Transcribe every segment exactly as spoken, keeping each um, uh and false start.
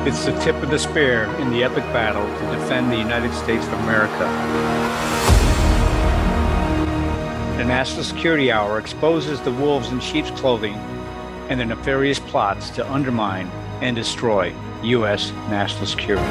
It's the tip of the spear in the epic battle to defend the United States of America. The National Security Hour exposes the wolves in sheep's clothing and their nefarious plots to undermine and destroy U S national security.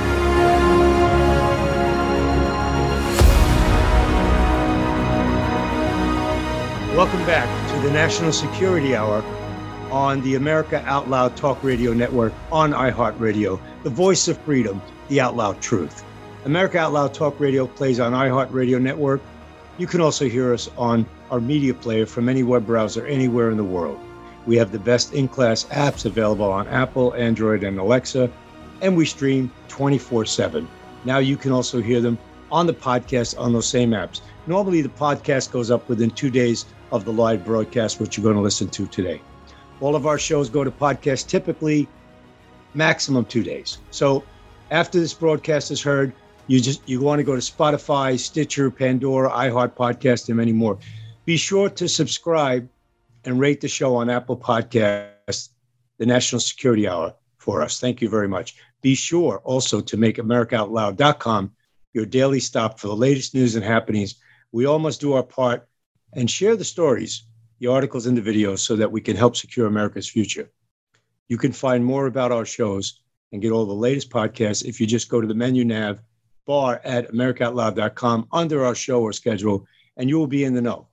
Welcome back to the National Security Hour on the America Out Loud Talk Radio Network on iHeartRadio, the voice of freedom, the out loud truth. America Out Loud Talk Radio plays on iHeartRadio Network. You can also hear us on our media player from any web browser anywhere in the world. We have the best in-class apps available on Apple, Android, and Alexa, and we stream twenty-four seven. Now you can also hear them on the podcast on those same apps. Normally, the podcast goes up within two days of the live broadcast, which you're going to listen to today. All of our shows go to podcast typically maximum two days. So after this broadcast is heard, you just you want to go to Spotify, Stitcher, Pandora, iHeart Podcast, and many more. Be sure to subscribe and rate the show on Apple Podcasts, the National Security Hour, for us. Thank you very much. Be sure also to make America Out Loud dot com your daily stop for the latest news and happenings. We all must do our part and share the stories, the articles, and the videos so that we can help secure America's future. You can find more about our shows and get all the latest podcasts if you just go to the menu nav bar at America Out Loud dot com under our show or schedule, and you will be in the know.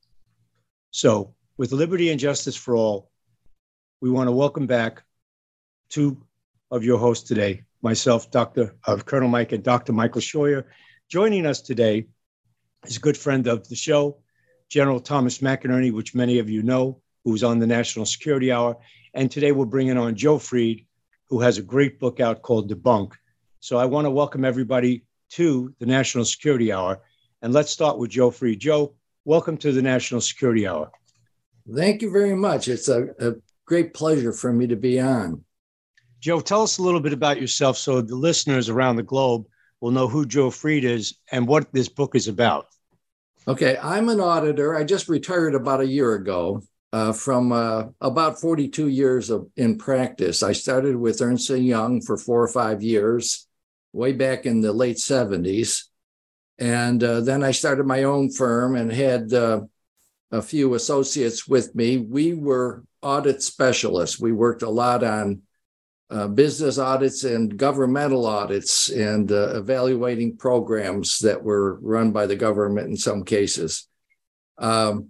So with liberty and justice for all, we want to welcome back two of your hosts today, myself, Doctor Uh, Colonel Mike, and Doctor Michael Scheuer. Joining us today is a good friend of the show, General Thomas McInerney, which many of you know, who's on the National Security Hour. And today we're bringing on Joe Freed, who has a great book out called Debunk. So I want to welcome everybody to the National Security Hour. And let's start with Joe Freed. Joe, welcome to the National Security Hour. Thank you very much. It's a, a great pleasure for me to be on. Joe, tell us a little bit about yourself so the listeners around the globe will know who Joe Freed is and what this book is about. Okay, I'm an auditor. I just retired about a year ago uh, from uh, about forty-two years of in practice. I started with Ernst and Young for four or five years, way back in the late seventies. And uh, then I started my own firm and had uh, a few associates with me. We were audit specialists. We worked a lot on Uh, business audits and governmental audits and uh, evaluating programs that were run by the government in some cases. Um,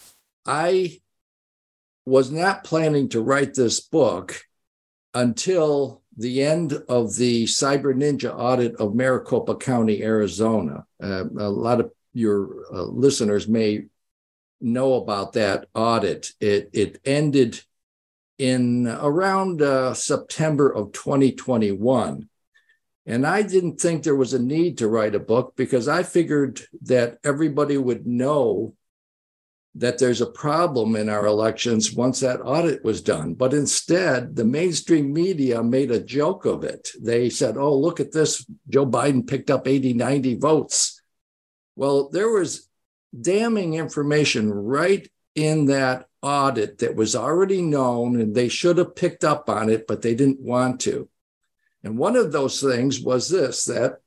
I was not planning to write this book until the end of the Cyber Ninja audit of Maricopa County, Arizona. Uh, a lot of your uh, listeners may know about that audit. It, it ended in around uh, September of twenty twenty-one. And I didn't think there was a need to write a book because I figured that everybody would know that there's a problem in our elections once that audit was done. But instead, the mainstream media made a joke of it. They said, oh, look at this, Joe Biden picked up eighty, ninety votes. Well, there was damning information right in that audit that was already known, and they should have picked up on it, but they didn't want to. And one of those things was this, that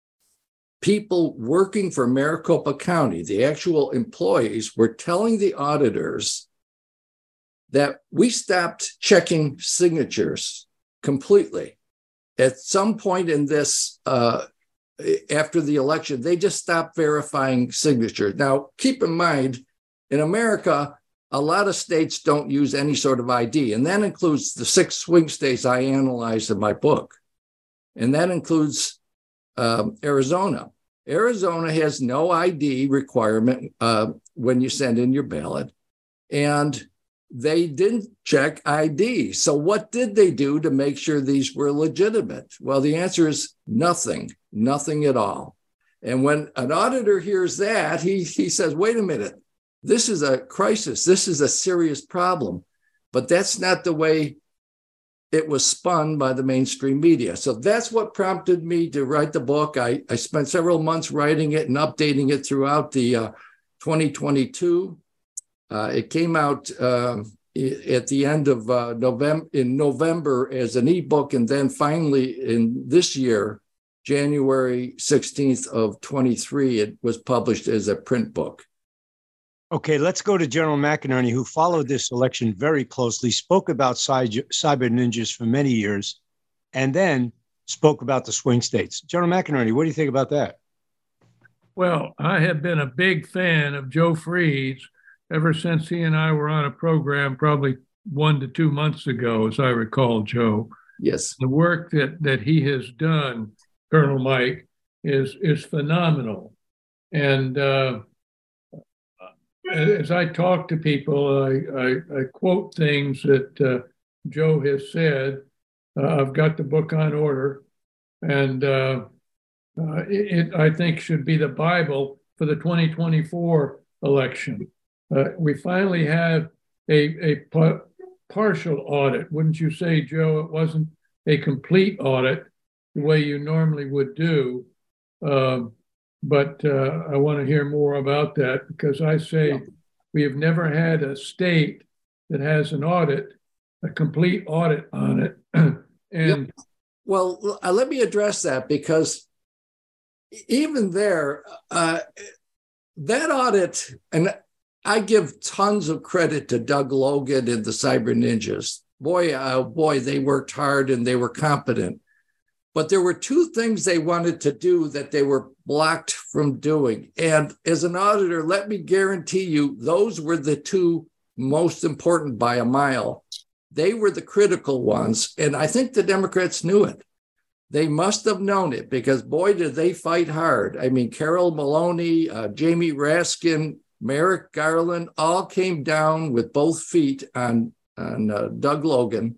people working for Maricopa County, the actual employees, were telling the auditors that we stopped checking signatures completely. At some point in this, uh, after the election, they just stopped verifying signatures. Now, keep in mind, in America, a lot of states don't use any sort of I D, and that includes the six swing states I analyzed in my book. And that includes um, Arizona. Arizona has no I D requirement uh, when you send in your ballot, and they didn't check I D. So what did they do to make sure these were legitimate? Well, the answer is nothing, nothing at all. And when an auditor hears that, he, he says, wait a minute. This is a crisis. This is a serious problem. But that's not the way it was spun by the mainstream media. So that's what prompted me to write the book. I, I spent several months writing it and updating it throughout the uh, twenty twenty-two. Uh, it came out uh, at the end of uh, November, in November as an ebook, and then finally in this year, January sixteenth of twenty-three, it was published as a print book. Okay, let's go to General McInerney, who followed this election very closely, spoke about cyber ninjas for many years, and then spoke about the swing states. General McInerney, what do you think about that? Well, I have been a big fan of Joe Freed's ever since he and I were on a program probably one to two months ago, as I recall, Joe. Yes. The work that, that he has done, Colonel Mike, is, is phenomenal. And uh, as I talk to people, I, I, I quote things that uh, Joe has said. Uh, I've got the book on order, and uh, uh, it, it, I think, should be the Bible for the twenty twenty-four election. Uh, we finally have a, a pa- partial audit. Wouldn't you say, Joe? It wasn't a complete audit the way you normally would do. Um, but uh, I want to hear more about that, because I say yeah. we have never had a state that has an audit, a complete audit on it. and yep. Well, uh, let me address that, because even there, uh, that audit, and I give tons of credit to Doug Logan and the Cyber Ninjas. Boy, uh, boy, they worked hard and they were competent. But there were two things they wanted to do that they were blocked from doing. And as an auditor, let me guarantee you, those were the two most important by a mile. They were the critical ones. And I think the Democrats knew it. They must have known it, because boy, did they fight hard. I mean, Carol Maloney, uh, Jamie Raskin, Merrick Garland all came down with both feet on, on uh, Doug Logan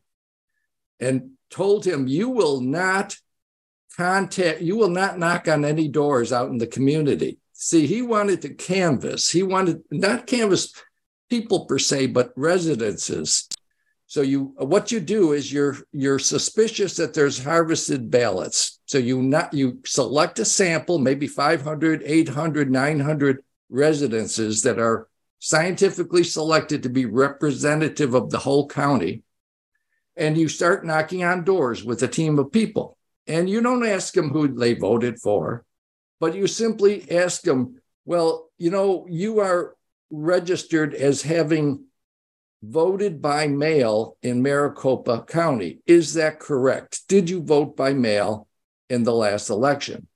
and told him, you will not contact, you will not knock on any doors out in the community. See, he wanted to canvass. He wanted not canvass people per se, but residences. So you, what you do is you're you're suspicious that there's harvested ballots. So you not you select a sample, maybe five hundred, eight hundred, nine hundred residences that are scientifically selected to be representative of the whole county. And you start knocking on doors with a team of people. And you don't ask them who they voted for, but you simply ask them, well, you know, you are registered as having voted by mail in Maricopa County. Is that correct? Did you vote by mail in the last election?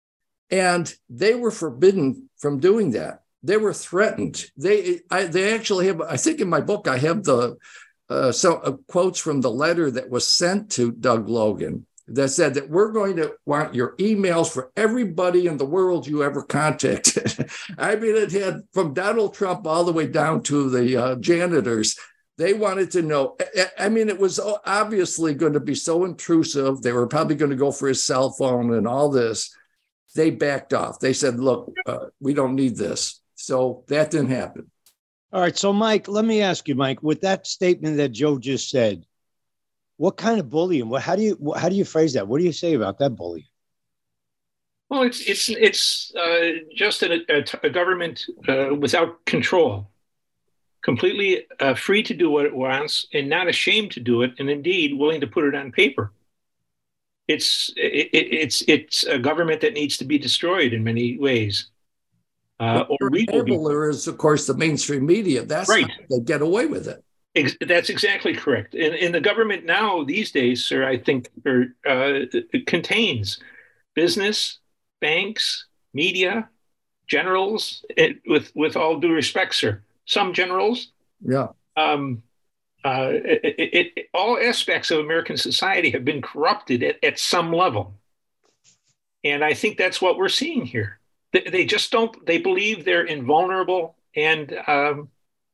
And they were forbidden from doing that. They were threatened. They I, they actually have, I think in my book, I have the uh, some uh, quotes from the letter that was sent to Doug Logan that said that we're going to want your emails for everybody in the world you ever contacted. I mean, it had from Donald Trump all the way down to the uh, janitors. They wanted to know. I mean, it was obviously going to be so intrusive. They were probably going to go for his cell phone and all this. They backed off. They said, look, uh, we don't need this. So that didn't happen. All right. So, Mike, let me ask you, Mike, with that statement that Joe just said, what kind of bullying? What, how do you how do you phrase that? What do you say about that bullying? Well, it's it's it's uh, just a, a, a government uh, without control, completely uh, free to do what it wants and not ashamed to do it, and indeed willing to put it on paper. It's it, it's it's a government that needs to be destroyed in many ways. Uh, or we will be. Is, of course, the mainstream media. That's right. How they get away with it. That's exactly correct. And, and the government now these days, sir, I think are, uh, contains business, banks, media, generals, it, with, with all due respect, sir. Some generals. Yeah. Um, uh, it, it, it, all aspects of American society have been corrupted at, at some level. And I think that's what we're seeing here. They, they just don't, they believe they're invulnerable and um,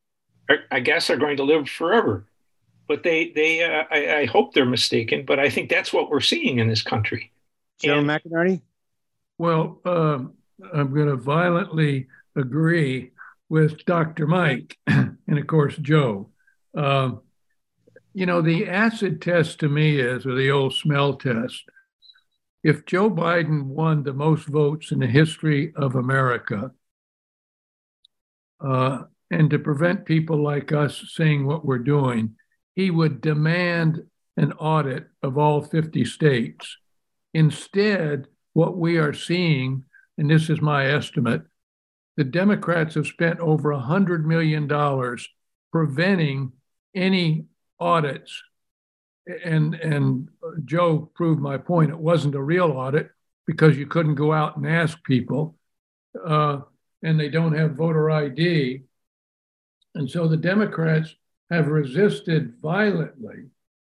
I guess are going to live forever, but they they uh, I, I hope they're mistaken. But I think that's what we're seeing in this country. General McInerney? Well, um, I'm going to violently agree with Doctor Mike and of course Joe. Um, you know, the acid test to me is, or the old smell test. If Joe Biden won the most votes in the history of America, uh, and to prevent people like us saying what we're doing, he would demand an audit of all fifty states. Instead, what we are seeing, and this is my estimate, the Democrats have spent over one hundred million dollars preventing any audits. And, and Joe proved my point. It wasn't a real audit because you couldn't go out and ask people, uh, and they don't have voter I D. And so the Democrats have resisted violently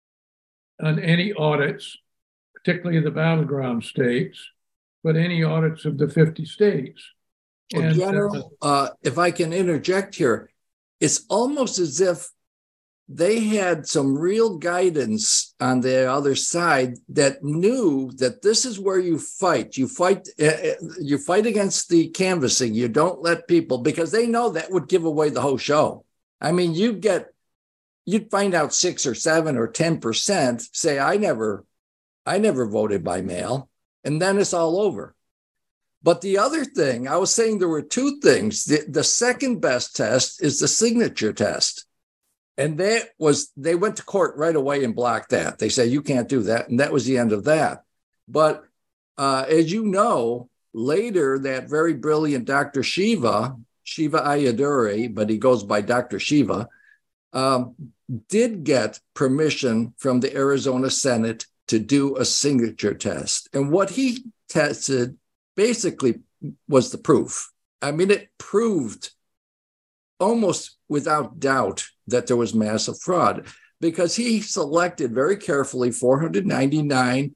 on any audits, particularly the battleground states, but any audits of the fifty states. Well, and, General, uh, if I can interject here, it's almost as if they had some real guidance on the other side that knew that this is where you fight. You fight, uh, you fight against the canvassing. You don't let people, because they know that would give away the whole show. I mean, you get, you'd find out six or seven or ten percent say, I never, I never voted by mail, and then it's all over. But the other thing, I was saying there were two things. The, the second best test is the signature test. And that was, they went to court right away and blocked that. They say, you can't do that. And that was the end of that. But uh, as you know, later, that very brilliant Doctor Shiva, Shiva Ayyadurai, but he goes by Doctor Shiva, um, did get permission from the Arizona Senate to do a signature test. And what he tested basically was the proof. I mean, it proved almost without doubt that there was massive fraud, because he selected very carefully four hundred ninety-nine,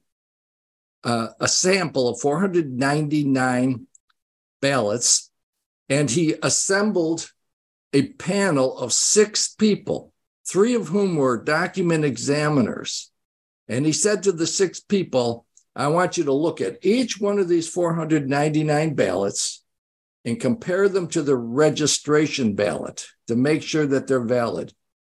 uh, a sample of four hundred ninety-nine ballots, and he assembled a panel of six people, three of whom were document examiners. And he said to the six people, I want you to look at each one of these four hundred ninety-nine ballots and compare them to the registration ballot to make sure that they're valid.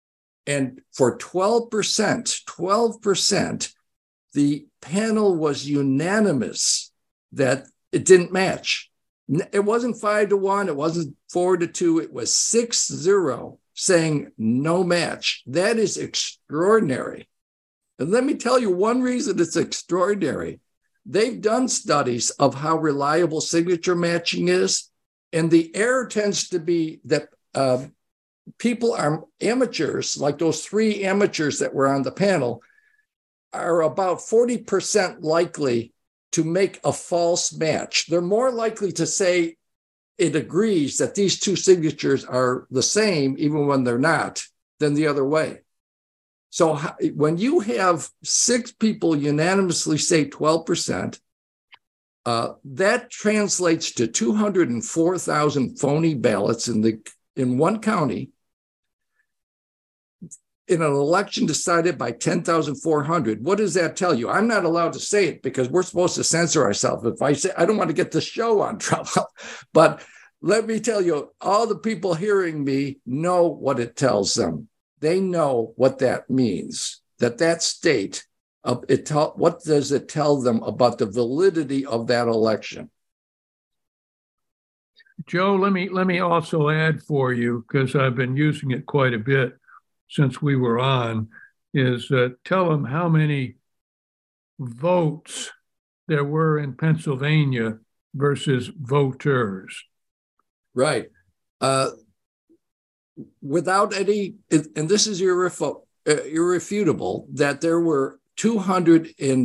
And for twelve percent, twelve percent, the panel was unanimous that it didn't match. It wasn't five to one, it wasn't four to two, it was six zero, saying no match. That is extraordinary. And let me tell you one reason it's extraordinary. They've done studies of how reliable signature matching is. And the error tends to be that uh, people are amateurs, like those three amateurs that were on the panel, are about forty percent likely to make a false match. They're more likely to say it agrees that these two signatures are the same, even when they're not, than the other way. So when you have six people unanimously say twelve percent, Uh, that translates to two hundred four thousand phony ballots in the in one county in an election decided by ten thousand four hundred. What does that tell you? I'm not allowed to say it because we're supposed to censor ourselves. If I say, I don't want to get the show on trouble, but let me tell you, all the people hearing me know what it tells them. They know what that means, that that state Uh, it tell, what does it tell them about the validity of that election? Joe, let me let me also add for you, because I've been using it quite a bit since we were on, is uh, tell them how many votes there were in Pennsylvania versus voters. Right. Uh, without any, and this is irref- uh, irrefutable, that there were two hundred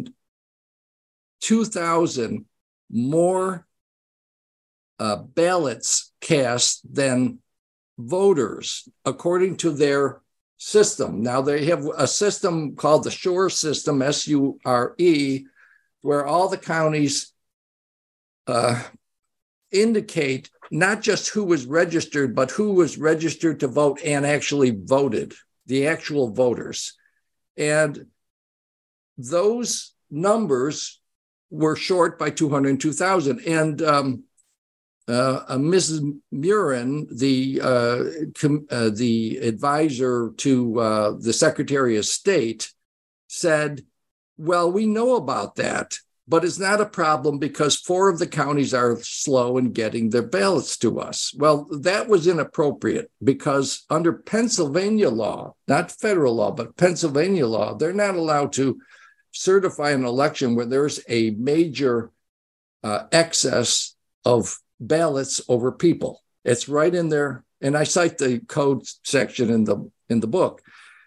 two thousand more uh, ballots cast than voters, according to their system. Now, they have a system called the SURE system, S U R E, where all the counties uh, indicate not just who was registered, but who was registered to vote and actually voted, the actual voters. And those numbers were short by two hundred two thousand. And um, uh, uh, Missus Murin, the, uh, com- uh, the advisor to uh, the Secretary of State, said, well, we know about that. but it's not a problem because four of the counties are slow in getting their ballots to us. Well, that was inappropriate because under Pennsylvania law, not federal law, but Pennsylvania law, they're not allowed to certify an election where there's a major uh, excess of ballots over people. It's right in there. And I cite the code section in the in the book.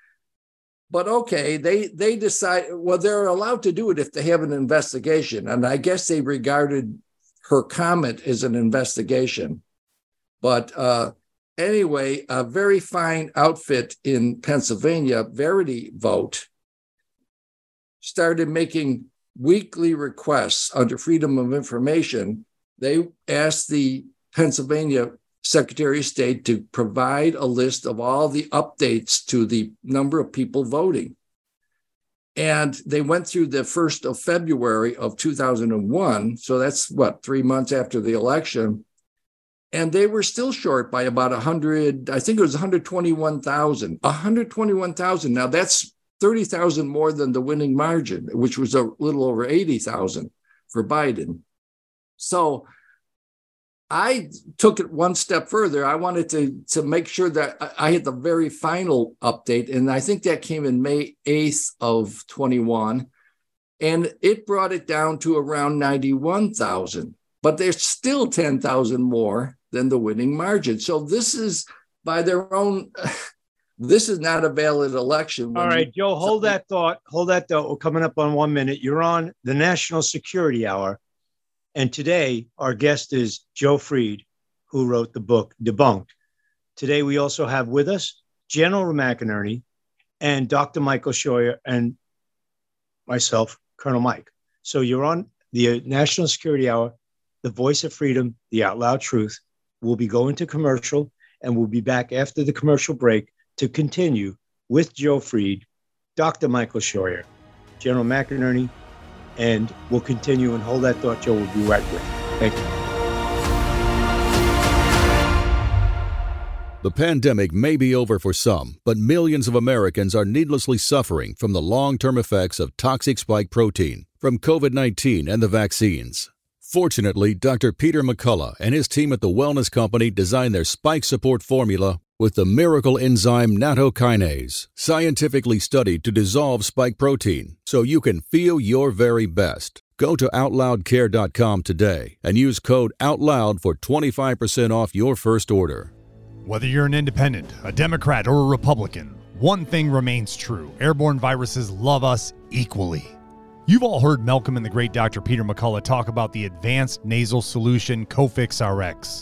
But okay, they they decide, well, they're allowed to do it if they have an investigation. And I guess they regarded her comment as an investigation. But uh, anyway, a very fine outfit in Pennsylvania, Verity Vote, started making weekly requests under Freedom of Information. They asked the Pennsylvania Secretary of State to provide a list of all the updates to the number of people voting. And they went through the first of February of two thousand one. So that's what, three months after the election. And they were still short by about one hundred, I think it was one hundred twenty-one thousand. one hundred twenty-one thousand. Now that's thirty thousand more than the winning margin, which was a little over eighty thousand for Biden. So I took it one step further. I wanted to, to make sure that I had the very final update. And I think that came in May eighth of twenty-one. And it brought it down to around ninety-one thousand. But there's still ten thousand more than the winning margin. So this is by their own, this is not a valid election. All right, Joe, hold that thought. Hold that thought. We're coming up on one minute. You're on the National Security Hour. And today, our guest is Joe Fried, who wrote the book Debunked. Today, we also have with us General McInerney and Doctor Michael Scheuer and myself, Colonel Mike. So you're on the National Security Hour, the voice of freedom, the out loud truth. We'll be going to commercial, and we'll be back after the commercial break to continue with Joe Fried, Doctor Michael Scheuer, General McInerney, and we'll continue and hold that thought, Joe. We'll be right with you. Thank you. The pandemic may be over for some, but millions of Americans are needlessly suffering from the long-term effects of toxic spike protein from COVID nineteen and the vaccines. Fortunately, Doctor Peter McCullough and his team at the Wellness Company designed their spike support formula with the miracle enzyme nattokinase, scientifically studied to dissolve spike protein so you can feel your very best. Go to out loud care dot com today and use code OUTLOUD for twenty-five percent off your first order. Whether you're an independent, a Democrat, or a Republican, one thing remains true. Airborne viruses love us equally. You've all heard Malcolm and the great Doctor Peter McCullough talk about the advanced nasal solution Cofix R X.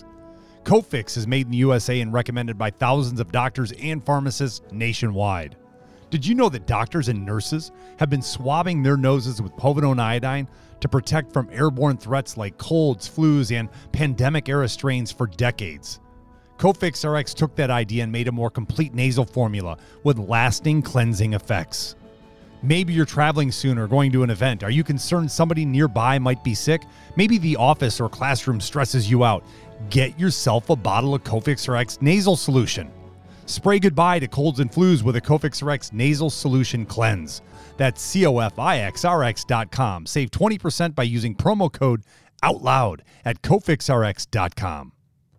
Cofix is made in the U S A and recommended by thousands of doctors and pharmacists nationwide. Did you know that doctors and nurses have been swabbing their noses with povidone iodine to protect from airborne threats like colds, flus, and pandemic-era strains for decades? Cofix R X took that idea and made a more complete nasal formula with lasting cleansing effects. Maybe you're traveling soon or going to an event. Are you concerned somebody nearby might be sick? Maybe the office or classroom stresses you out. Get yourself a bottle of Cofix R X nasal solution. Spray goodbye to colds and flus with a Cofix R X nasal solution cleanse. That's C O F I X R X dot com. Save twenty percent by using promo code OUTLOUD at Cofix R X dot com.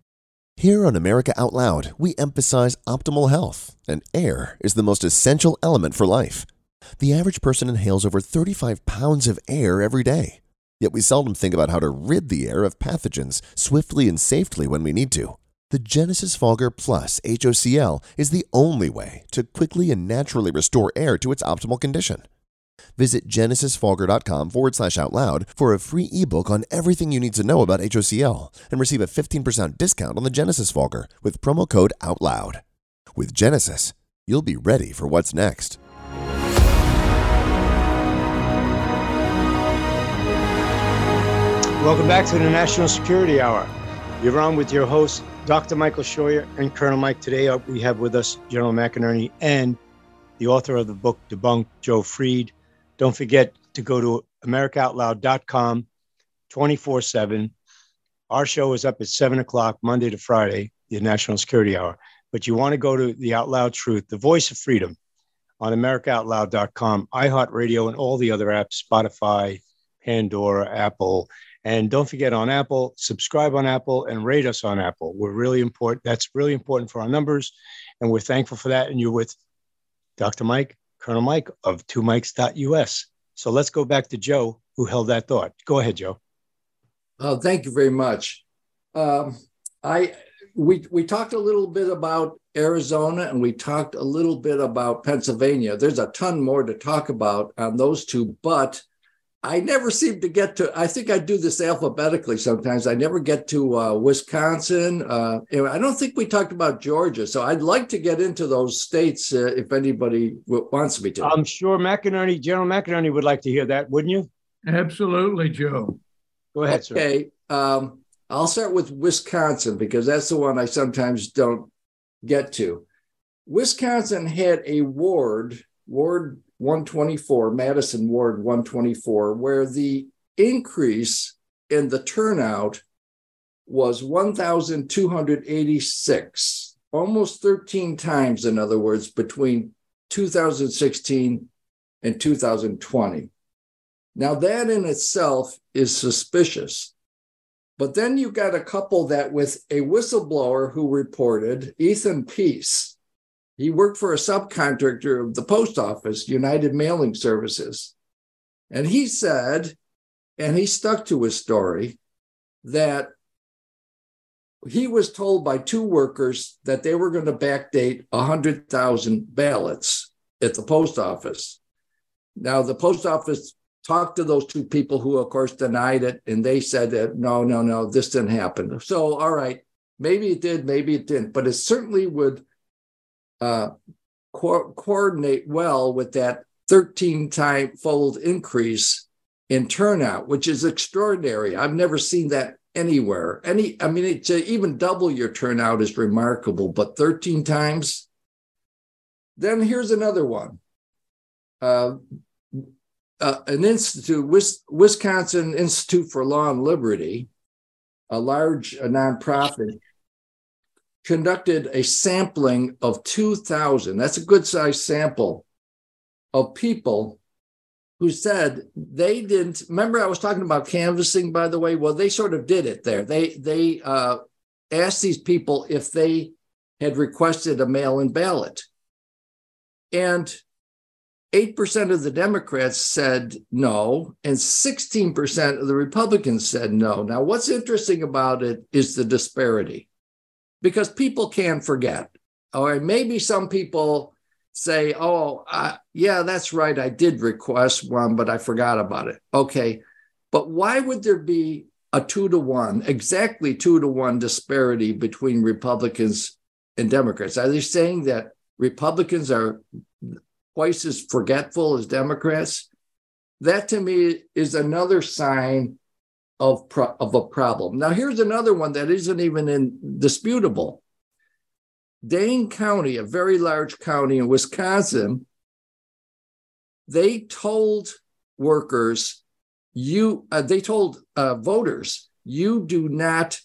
Here on America Out Loud, we emphasize optimal health, and air is the most essential element for life. The average person inhales over thirty-five pounds of air every day. Yet we seldom think about how to rid the air of pathogens swiftly and safely when we need to. The Genesis Fogger Plus H O C L is the only way to quickly and naturally restore air to its optimal condition. Visit genesisfogger.com forward slash out loud for a free ebook on everything you need to know about H O C L and receive a fifteen percent discount on the Genesis Fogger with promo code OUTLOUD. With Genesis, you'll be ready for what's next. Welcome back to the National Security Hour. You're on with your host, Doctor Michael Scheuer and Colonel Mike. Today we have with us General McInerney and the author of the book Debunked, Joe Fried. Don't forget to go to america out loud dot com twenty-four seven. Our show is up at seven o'clock Monday to Friday, the National Security Hour. But you want to go to the Out Loud Truth, the voice of freedom, on america out loud dot com, iHeartRadio, and all the other apps, Spotify, Pandora, Apple. And don't forget, on Apple, subscribe on Apple and rate us on Apple. We're really important. That's really important for our numbers. And we're thankful for that. And you're with Doctor Mike, Colonel Mike of two mikes dot U S. So let's go back to Joe, who held that thought. Go ahead, Joe. Oh, thank you very much. Um, I we we talked a little bit about Arizona and we talked a little bit about Pennsylvania. There's a ton more to talk about on those two, but I never seem to get to, I think I do this alphabetically sometimes. I never get to uh, Wisconsin. Uh, I don't think we talked about Georgia. So I'd like to get into those states uh, if anybody w- wants me to. I'm sure McInerney, General McInerney would like to hear that, wouldn't you? Absolutely, Joe. Go ahead, sir. Okay. Um, I'll start with Wisconsin because that's the one I sometimes don't get to. Wisconsin had a ward, Ward one twenty-four, Madison Ward one twenty-four, where the increase in the turnout was one thousand two hundred eighty-six, almost thirteen times, in other words, between two thousand sixteen and two thousand twenty. Now, that in itself is suspicious. But then you got to couple that with a whistleblower who reported, Ethan Peace. He worked for a subcontractor of the post office, United Mailing Services. And he said, and he stuck to his story, that he was told by two workers that they were going to backdate one hundred thousand ballots at the post office. Now, the post office talked to those two people who, of course, denied it. And they said that, no, no, no, this didn't happen. So, all right, maybe it did, maybe it didn't. But it certainly would uh, co- coordinate well with that thirteen-time-fold increase in turnout, which is extraordinary. I've never seen that anywhere. Any, I mean, it, to even double your turnout is remarkable, but thirteen times? Then here's another one. Uh, uh, an institute, Wis- Wisconsin Institute for Law and Liberty, a large a nonprofit, conducted a sampling of two thousand, that's a good-sized sample, of people who said they didn't, remember I was talking about canvassing, by the way? Well, they sort of did it there. They, they uh, asked these people if they had requested a mail-in ballot. And eight percent of the Democrats said no, and sixteen percent of the Republicans said no. Now, what's interesting about it is the disparity, because people can forget. Or maybe some people say, oh, uh, yeah, that's right, I did request one, but I forgot about it. Okay, but why would there be a two to one, exactly two to one disparity between Republicans and Democrats? Are they saying that Republicans are twice as forgetful as Democrats? That to me is another sign of, pro- of a problem. Now, here's another one that isn't even indisputable. Dane County, a very large county in Wisconsin, they told workers, you, uh, they told uh, voters, you do not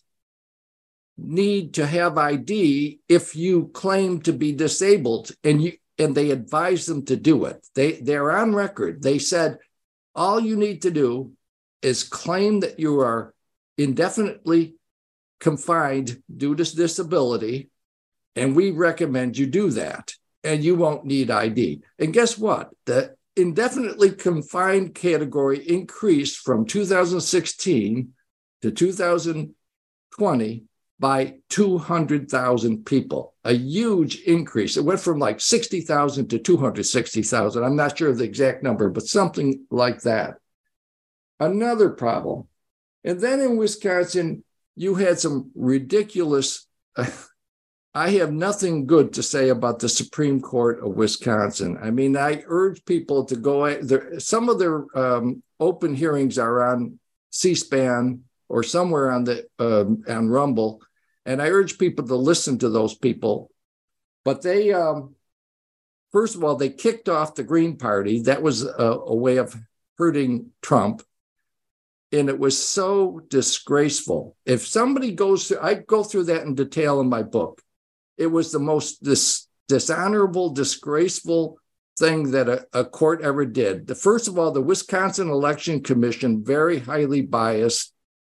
need to have I D if you claim to be disabled, and you and they advised them to do it. They, they're on record. They said, all you need to do is claim that you are indefinitely confined due to disability, and we recommend you do that, and you won't need I D. And guess what? The indefinitely confined category increased from two thousand sixteen to two thousand twenty by two hundred thousand people, a huge increase. It went from like sixty thousand to two hundred sixty thousand. I'm not sure of the exact number, but something like that. Another problem. And then in Wisconsin, you had some ridiculous, uh, I have nothing good to say about the Supreme Court of Wisconsin. I mean, I urge people to go, there, some of their um, open hearings are on C-SPAN or somewhere on the um, on Rumble. And I urge people to listen to those people. But they, um, first of all, they kicked off the Green Party. That was a, a way of hurting Trump. And it was so disgraceful. If somebody goes through, I go through that in detail in my book. It was the most dis, dishonorable, disgraceful thing that a, a court ever did. The first of all, the Wisconsin Election Commission, very highly biased,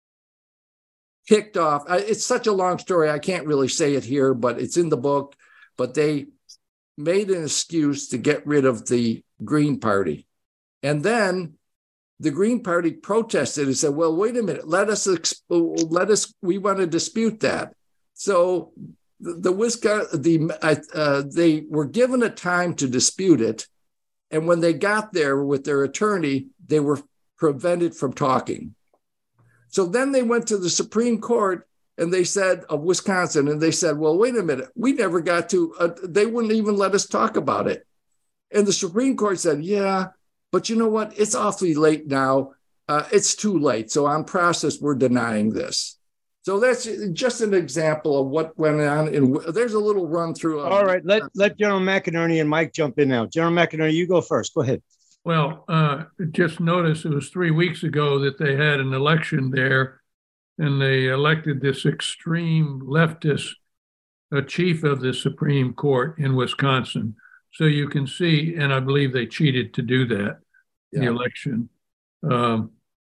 kicked off. It's such a long story. I can't really say it here, but it's in the book. But they made an excuse to get rid of the Green Party. And then the Green Party protested and said, well, wait a minute, let us, let us, we want to dispute that. So the, the Wisconsin, the, uh, they were given a time to dispute it. And when they got there with their attorney, they were prevented from talking. So then they went to the Supreme Court and they said, of Wisconsin, and they said, well, wait a minute, we never got to, uh, they wouldn't even let us talk about it. And the Supreme Court said, yeah, but you know what? It's awfully late now. Uh, it's too late. So on process, we're denying this. So that's just an example of what went on. And there's a little run through. All right, let, let General McInerney and Mike jump in now. General McInerney, you go first. Go ahead. Well, uh, just notice it was three weeks ago that they had an election there, and they elected this extreme leftist uh, chief of the Supreme Court in Wisconsin. So you can see, and I believe they cheated to do that, yeah. the election. Um,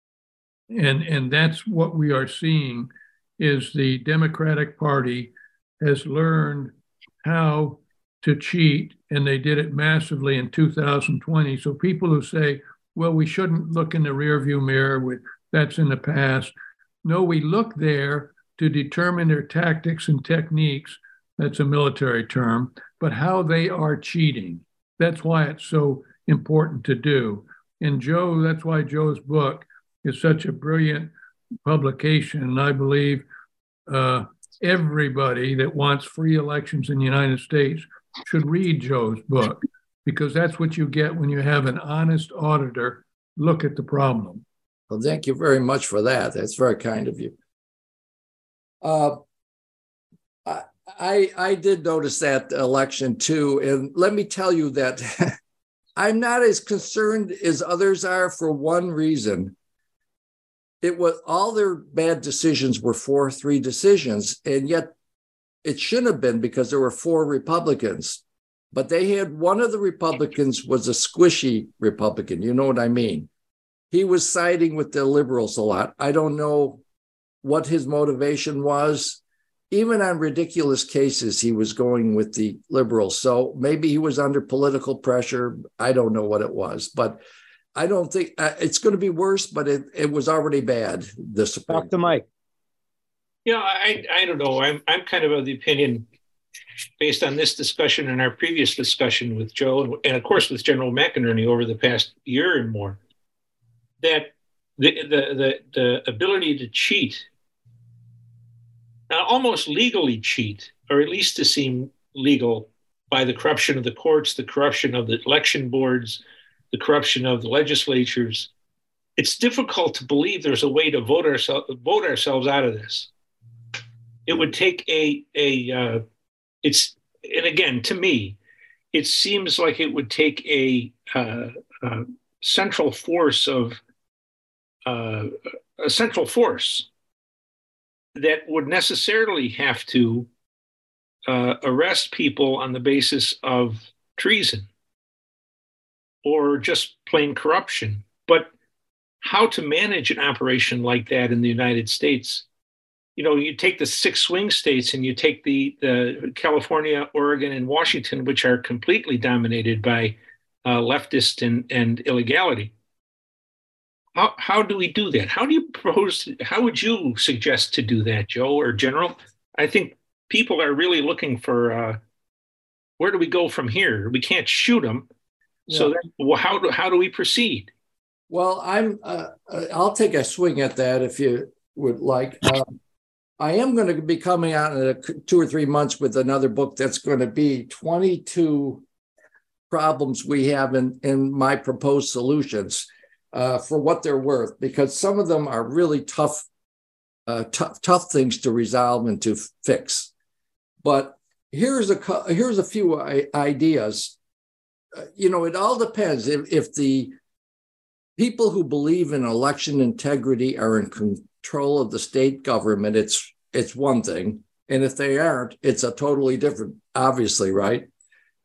and, and that's what we are seeing is the Democratic Party has learned how to cheat, and they did it massively in two thousand twenty. So people who say, well, we shouldn't look in the rearview mirror, with, that's in the past. No, we look there to determine their tactics and techniques. That's a military term, but how they are cheating. That's why it's so important to do. And Joe, that's why Joe's book is such a brilliant publication. And I believe uh, everybody that wants free elections in the United States should read Joe's book, because that's what you get when you have an honest auditor look at the problem. Well, thank you very much for that. That's very kind of you. Uh, I, I, I did notice that election too. And let me tell you that I'm not as concerned as others are for one reason. It was all their bad decisions were four three decisions, and yet it shouldn't have been, because there were four Republicans. But they had one of the Republicans was a squishy Republican. You know what I mean? He was siding with the liberals a lot. I don't know what his motivation was. Even on ridiculous cases, he was going with the liberals. So maybe he was under political pressure. I don't know what it was, but I don't think uh, it's going to be worse, but it, it was already bad. The Supreme Doctor Mike. Yeah, I, I don't know. I'm, I'm kind of of the opinion, based on this discussion and our previous discussion with Joe, and, and of course with General McInerney over the past year and more, that the the the, the ability to cheat, uh, almost legally cheat, or at least to seem legal, by the corruption of the courts, the corruption of the election boards, the corruption of the legislatures, it's difficult to believe there's a way to vote, ourse- vote ourselves out of this. It would take a, a uh, it's, and again, to me, it seems like it would take a, uh, uh, central force of, uh, a central force that would necessarily have to uh, arrest people on the basis of treason or just plain corruption. But how to manage an operation like that in the United States? You know, you take the six swing states and you take the, the California, Oregon, and Washington, which are completely dominated by uh, leftist and, and illegality. How, how do we do that? How do you propose, how would you suggest to do that, Joe or General? I think people are really looking for, uh, where do we go from here? We can't shoot them. Yeah. So then, well, how do, how do we proceed? Well, I'm, uh, I'll take a swing at that if you would like. Um, I am going to be coming out in a, two or three months with another book that's going to be twenty-two problems we have in, in my proposed solutions uh, for what they're worth, because some of them are really tough, uh, tough, tough things to resolve and to f- fix. But here's a here's a few ideas. Uh, you know, it all depends if if the people who believe in election integrity are in control of the state government, it's it's one thing. And if they aren't, it's a totally different, obviously, right?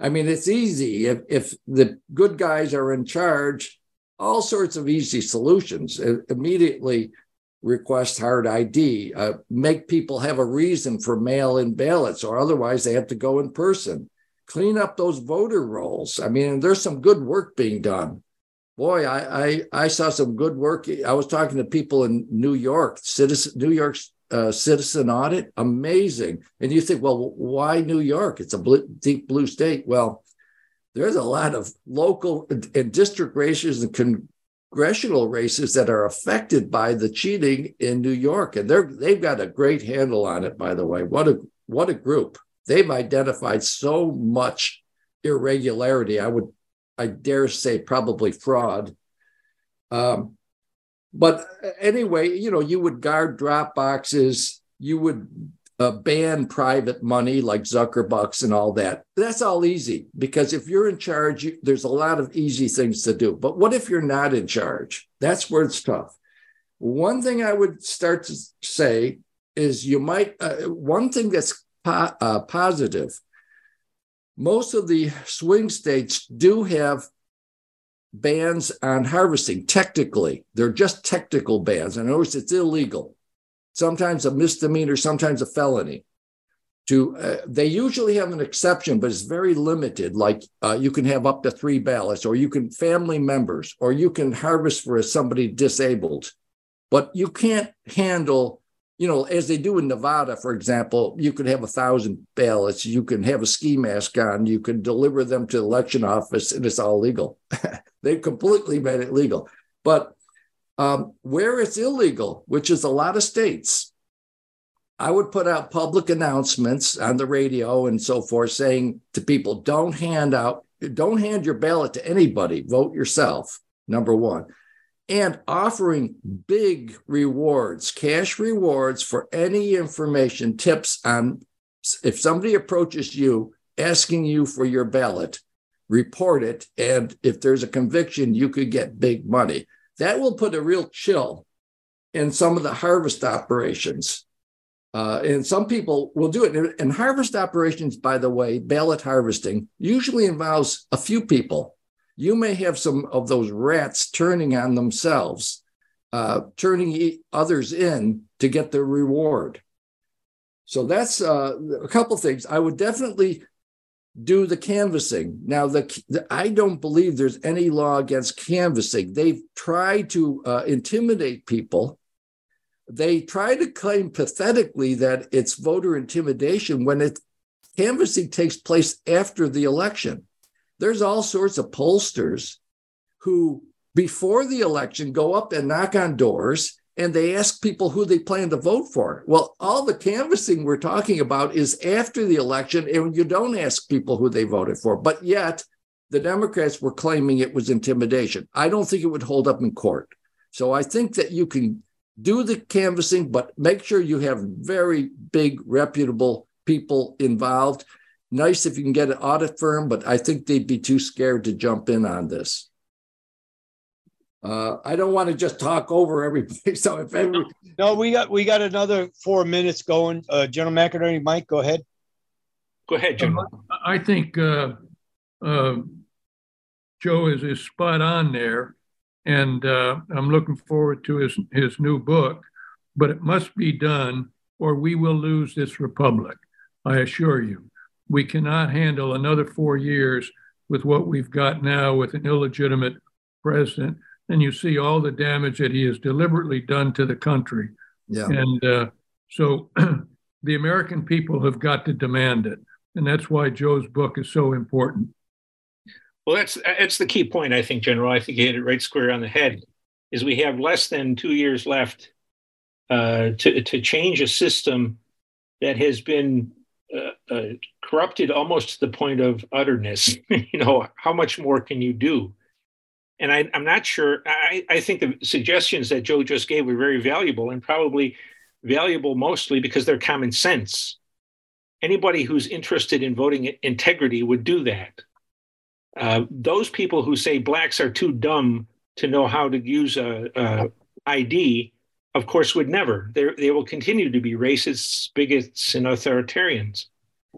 I mean, it's easy. If, if the good guys are in charge, all sorts of easy solutions. Immediately request hard I D, uh, make people have a reason for mail-in ballots, or otherwise they have to go in person. Clean up those voter rolls. I mean, there's some good work being done. Boy, I, I, I saw some good work. I was talking to people in New York, citizen, New York's uh, citizen audit, amazing. And you think, well, why New York? It's a blue, deep blue state. Well, there's a lot of local and district races and congressional races that are affected by the cheating in New York. And they're, they've got a great handle on it, by the way. What a, what a group. They've identified so much irregularity. I would, I dare say probably fraud. Um, but anyway, you know, you would guard drop boxes, you would uh, ban private money like Zuckerbucks and all that. That's all easy, because if you're in charge, you, there's a lot of easy things to do. But what if you're not in charge? That's where it's tough. One thing I would start to say is you might, uh, one thing that's po- uh, positive, most of the swing states do have bans on harvesting. Technically, they're just technical bans. In other words, it's illegal. Sometimes a misdemeanor, sometimes a felony. To uh, they usually have an exception, but it's very limited. Like uh, you can have up to three ballots, or you can family members, or you can harvest for somebody disabled. But you can't handle, you know, as they do in Nevada, for example, you could have a thousand ballots, you can have a ski mask on, you can deliver them to the election office, and it's all legal. They completely made it legal. But um, where it's illegal, which is a lot of states, I would put out public announcements on the radio and so forth saying to people, don't hand out, don't hand your ballot to anybody, vote yourself, number one. And offering big rewards, cash rewards for any information, tips on if somebody approaches you asking you for your ballot, report it. And if there's a conviction, you could get big money. That will put a real chill in some of the harvest operations. Uh, and some people will do it. And harvest operations, by the way, ballot harvesting usually involves a few people. You may have some of those rats turning on themselves, uh, turning others in to get the reward. So that's uh, a couple things. I would definitely do the canvassing. Now, the, the I don't believe there's any law against canvassing. They've tried to uh, intimidate people. They try to claim pathetically that it's voter intimidation when it canvassing takes place after the election. There's all sorts of pollsters who, before the election, go up and knock on doors and they ask people who they plan to vote for. Well, all the canvassing we're talking about is after the election, and you don't ask people who they voted for. But yet, the Democrats were claiming it was intimidation. I don't think it would hold up in court. So I think that you can do the canvassing, but make sure you have very big, reputable people involved. Nice if you can get an audit firm, but I think they'd be too scared to jump in on this. Uh, I don't want to just talk over everybody. So if every... no, we got we got another four minutes going. Uh, General McInerney, Mike, go ahead. Go ahead, General. I think uh, uh, Joe is, is spot on there, and uh, I'm looking forward to his his new book. But it must be done, or we will lose this republic. I assure you. We cannot handle another four years with what we've got now with an illegitimate president. And you see all the damage that he has deliberately done to the country. Yeah. And uh, so the American people have got to demand it. And that's why Joe's book is so important. Well, that's that's the key point, I think, General. I think you hit it right square on the head, is we have less than two years left uh, to, to change a system that has been uh, uh, corrupted almost to the point of utterness. You know, how much more can you do? And I, I'm not sure. I, I think the suggestions that Joe just gave were very valuable, and probably valuable mostly because they're common sense. Anybody who's interested in voting integrity would do that. Uh, those people who say blacks are too dumb to know how to use a, a I D, of course, would never. They're, they will continue to be racists, bigots, and authoritarians.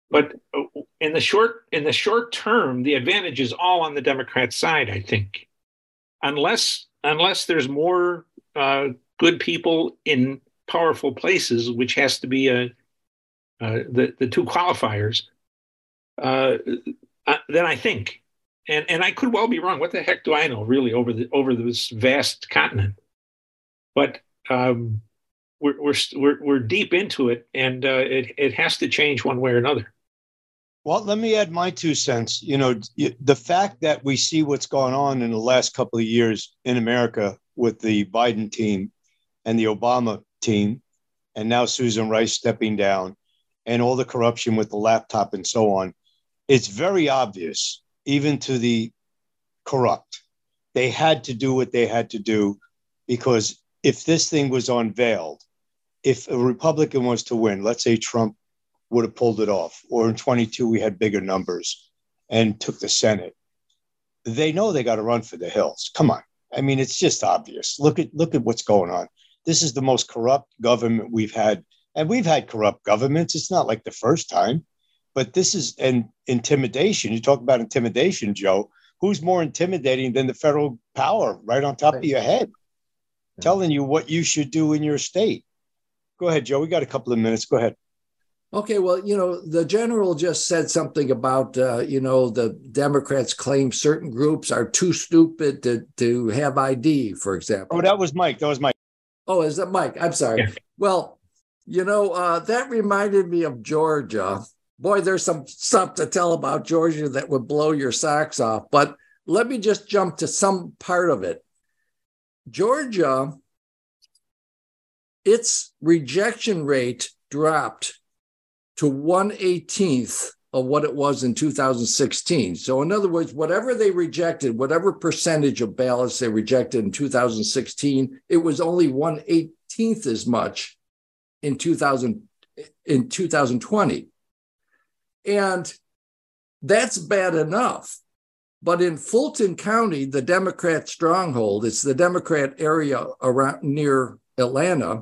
but in the short in the short term, the advantage is all on the Democrat side, I think, unless unless there's more uh, good people in powerful places, which has to be a uh, the the two qualifiers. Uh, then I think, and and I could well be wrong. What the heck do I know, really, over the over this vast continent? But um, we're we're we're we're deep into it, and uh, it it has to change one way or another. Well, let me add my two cents. You know, the fact that we see what's going on in the last couple of years in America with the Biden team and the Obama team, and now Susan Rice stepping down, and all the corruption with the laptop and so on, it's very obvious, even to the corrupt. They had to do what they had to do, because if this thing was unveiled, if a Republican was to win, let's say Trump would have pulled it off, or in twenty-two we had bigger numbers and took the Senate, they know they got to run for the hills. Come on. I mean, it's just obvious. Look at look at what's going on. This is the most corrupt government we've had, and we've had corrupt governments. It's not like the first time, but this is an intimidation. You talk about intimidation, Joe. Who's more intimidating than the federal power right on top of your head, yeah, telling you what you should do in your state? Go ahead, Joe. We got a couple of minutes. Go ahead. Okay, well, you know, the general just said something about, uh, you know, the Democrats claim certain groups are too stupid to, to have I D, for example. Oh, that was Mike. That was Mike. Oh, is that Mike? I'm sorry. Yeah. Well, you know, uh, that reminded me of Georgia. Boy, there's some stuff to tell about Georgia that would blow your socks off. But let me just jump to some part of it. Georgia, its rejection rate dropped to one eighteenth of what it was in two thousand sixteen. So in other words, whatever they rejected, whatever percentage of ballots they rejected in two thousand sixteen, it was only one eighteenth as much in two thousand in two thousand twenty. And that's bad enough. But in Fulton County, the Democrat stronghold, it's the Democrat area around near Atlanta,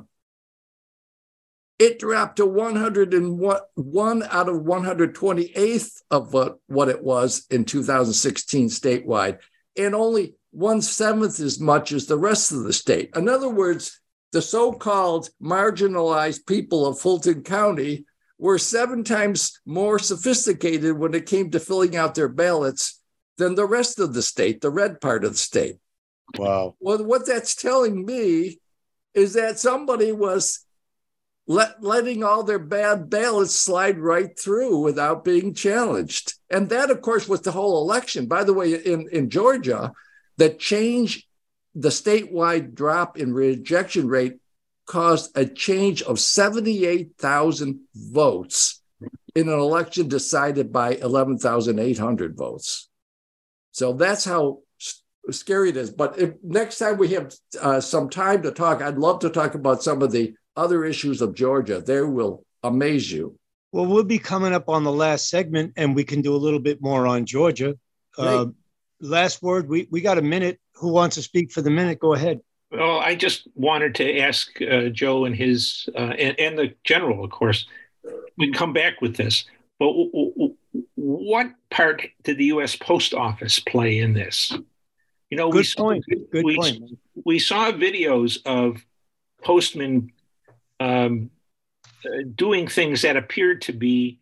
it dropped to one hundred one out of one hundred twenty-eighth of what, what it was in two thousand sixteen statewide, and only one-seventh as much as the rest of the state. In other words, the so-called marginalized people of Fulton County were seven times more sophisticated when it came to filling out their ballots than the rest of the state, the red part of the state. Wow. Well, what that's telling me is that somebody was Let, letting all their bad ballots slide right through without being challenged. And that, of course, was the whole election. By the way, in, in Georgia, the change, the statewide drop in rejection rate caused a change of seventy-eight thousand votes in an election decided by eleven thousand eight hundred votes. So that's how scary it is. But if next time we have uh, some time to talk, I'd love to talk about some of the other issues of Georgia. They will amaze you. Well, we'll be coming up on the last segment, and we can do a little bit more on Georgia. Uh, last word, we, we got a minute. Who wants to speak for the minute? Go ahead. Well, I just wanted to ask uh, Joe and his, uh, and, and the general, of course, we can come back with this, but w- w- what part did the U S Post Office play in this? You know, Good we, point. Good we, point. we saw videos of postmen Um, uh, doing things that appeared to be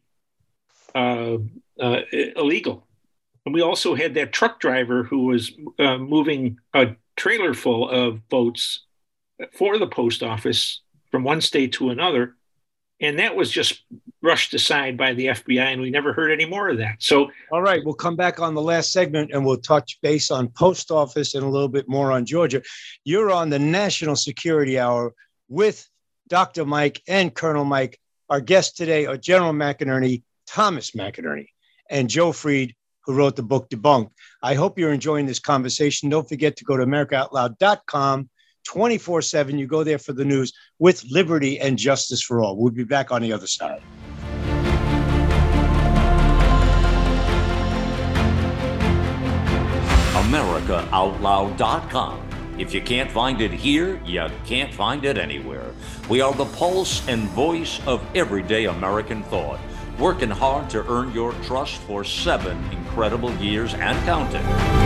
uh, uh, illegal. And we also had that truck driver who was uh, moving a trailer full of votes for the post office from one state to another. And that was just brushed aside by the F B I, and we never heard any more of that. So, all right, we'll come back on the last segment and we'll touch base on post office and a little bit more on Georgia. You're on the National Security Hour with Doctor Mike and Colonel Mike. Our guests today are General McInerney, Thomas McInerney, and Joe Freed, who wrote the book Debunked. I hope you're enjoying this conversation. Don't forget to go to America Out Loud dot com twenty-four seven. You go there for the news with liberty and justice for all. We'll be back on the other side. America Out Loud dot com. If you can't find it here, you can't find it anywhere. We are the pulse and voice of everyday American thought. working hard to earn your trust for seven incredible years and counting.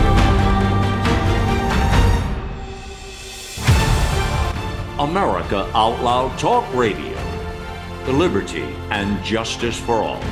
America Out Loud Talk Radio. Liberty and justice for all.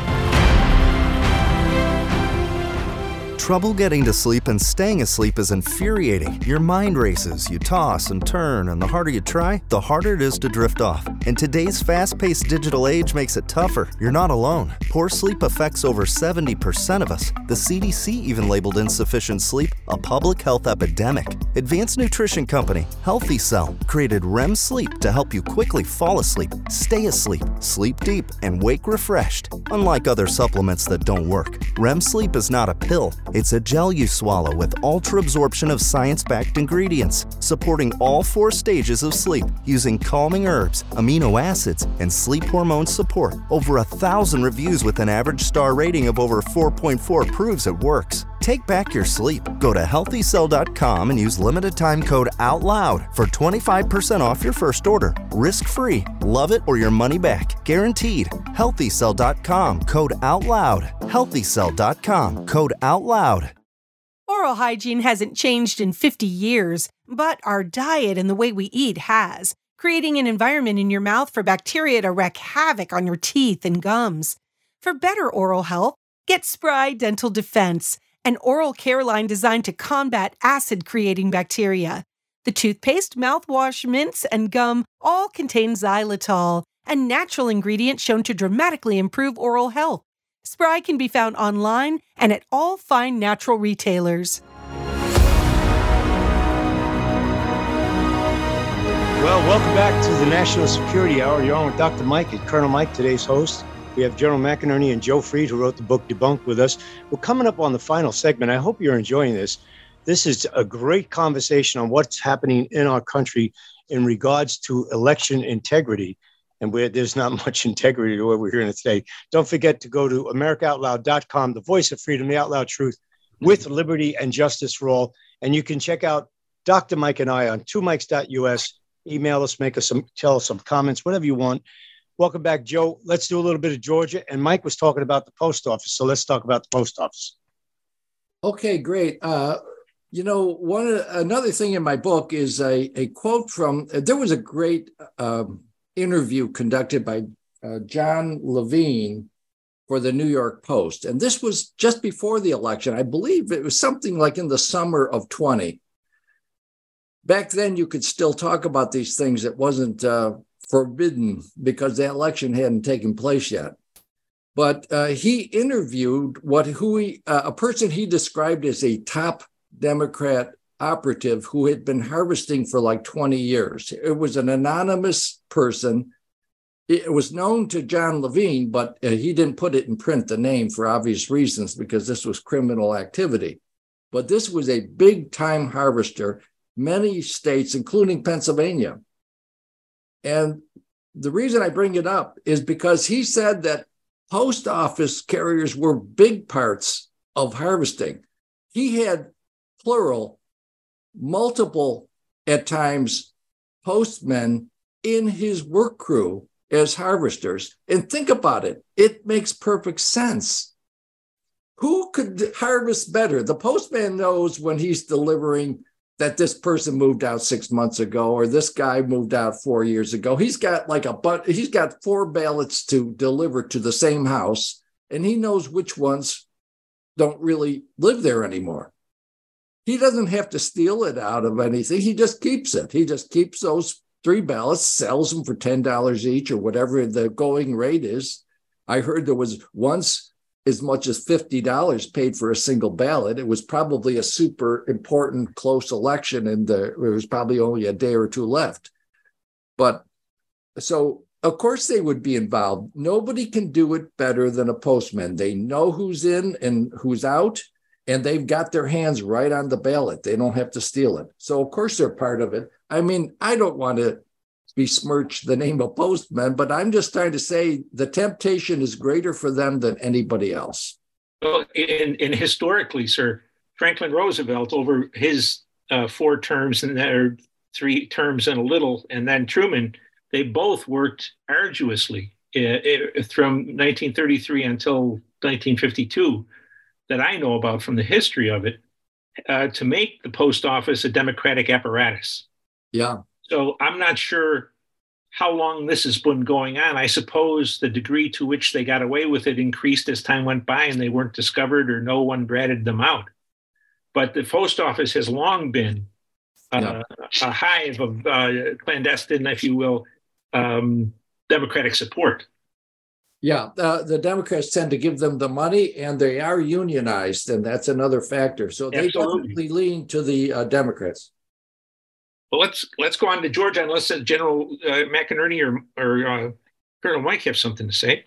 Trouble getting to sleep and staying asleep is infuriating. Your mind races, you toss and turn, and the harder you try, the harder it is to drift off. And today's fast-paced digital age makes it tougher. You're not alone. Poor sleep affects over seventy percent of us. The C D C even labeled insufficient sleep a public health epidemic. Advanced nutrition company Healthy Cell created R E M sleep to help you quickly fall asleep, stay asleep, sleep deep, and wake refreshed. Unlike other supplements that don't work, R E M sleep is not a pill. It's a gel you swallow with ultra-absorption of science-backed ingredients, supporting all four stages of sleep using calming herbs, amino acids, and sleep hormone support. Over a thousand reviews with an average star rating of over four point four proves it works. Take back your sleep. Go to healthy cell dot com and use limited time code OUTLOUD for twenty-five percent off your first order. Risk-free. Love it or your money back. Guaranteed. healthy cell dot com code OUTLOUD. healthy cell dot com code OUTLOUD. Oral hygiene hasn't changed in fifty years, but our diet and the way we eat has, creating an environment in your mouth for bacteria to wreak havoc on your teeth and gums. For better oral health, get Spry Dental Defense, an oral care line designed to combat acid-creating bacteria. The toothpaste, mouthwash, mints, and gum all contain xylitol, a natural ingredient shown to dramatically improve oral health. Spry can be found online and at all fine natural retailers. Well, welcome back to the National Security Hour. You're on with Doctor Mike and Colonel Mike, today's host. We have General McInerney and Joe Freed, who wrote the book Debunked, with us. We're coming up on the final segment. I hope you're enjoying this. This is a great conversation on what's happening in our country in regards to election integrity. And where there's not much integrity to what we're hearing today. Don't forget to go to america out loud dot com, the voice of freedom, the out loud truth, with liberty and justice for all. And you can check out Doctor Mike and I on two mics dot U S. Email us, make us some, tell us some comments, whatever you want. Welcome back, Joe. Let's do a little bit of Georgia. And Mike was talking about the post office. So let's talk about the post office. Okay, great. Uh, you know, one another thing in my book is a, a quote from, there was a great um, interview conducted by uh, John Levine for the New York Post. And this was just before the election. I believe it was something like in the summer of twenty. Back then, you could still talk about these things. It wasn't uh, forbidden because the election hadn't taken place yet. But uh, he interviewed what who he, uh, a person he described as a top Democrat operative who had been harvesting for like twenty years. It was an anonymous person. It was known to John Levine, but uh, he didn't put it in print, the name, for obvious reasons, because this was criminal activity. But this was a big time harvester, many states, including Pennsylvania. And the reason I bring it up is because he said that post office carriers were big parts of harvesting. He had plural, multiple, at times, postmen in his work crew as harvesters. And think about it. It makes perfect sense. Who could harvest better? The postman knows when he's delivering that this person moved out six months ago, or this guy moved out four years ago. He's got like a but he's got four ballots to deliver to the same house, and he knows which ones don't really live there anymore. He doesn't have to steal it out of anything. He just keeps it. He just keeps those three ballots, sells them for ten dollars each or whatever the going rate is. I heard there was once as much as fifty dollars paid for a single ballot. It was probably a super important close election, and the, there was probably only a day or two left. But so, of course, they would be involved. Nobody can do it better than a postman. They know who's in and who's out, and they've got their hands right on the ballot. They don't have to steal it. So, of course, they're part of it. I mean, I don't want to besmirch the name of postman, but I'm just trying to say the temptation is greater for them than anybody else. Well, in, in historically, sir, Franklin Roosevelt, over his uh, four terms and there three terms and a little, and then Truman, they both worked arduously it, it, from nineteen thirty-three until nineteen fifty-two that I know about from the history of it, uh, to make the post office a democratic apparatus. Yeah. So I'm not sure how long this has been going on. I suppose the degree to which they got away with it increased as time went by and they weren't discovered or no one ratted them out. But the post office has long been uh, yeah. a hive of uh, clandestine, if you will, um, democratic support. Yeah, uh, the Democrats tend to give them the money, and they are unionized, and that's another factor. So they Absolutely. definitely lean to the uh, Democrats. Well, let's let's go on to Georgia, unless uh, General uh, McInerney or, or uh, Colonel Mike have something to say.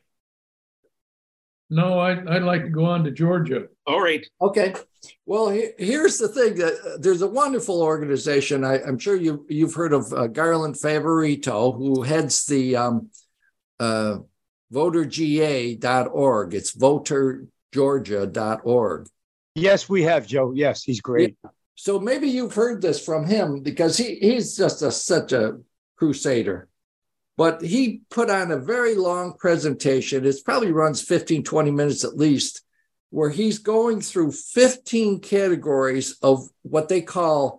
No, I'd, I'd like to go on to Georgia. All right. Okay. Well, he, here's the thing. That uh, there's a wonderful organization. I, I'm sure you, you've heard of uh, Garland Favorito, who heads the um, uh, voter G A dot org. It's voter georgia dot org. Yes, we have, Joe. Yes, he's great. Yeah. So maybe you've heard this from him because he, he's just a, such a crusader. But he put on a very long presentation. It probably runs fifteen, twenty minutes at least, where he's going through fifteen categories of what they call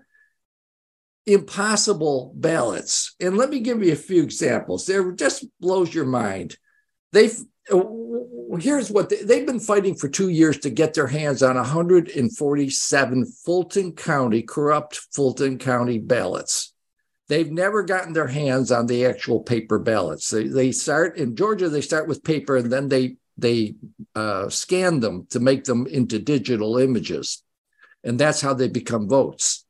impossible ballots. And let me give you a few examples. It just blows your mind. They've, here's what they, they've been fighting for two years to get their hands on one hundred forty-seven Fulton County, corrupt Fulton County ballots. They've never gotten their hands on the actual paper ballots. They, they start in Georgia, they start with paper and then they, they uh, scan them to make them into digital images. And that's how they become votes.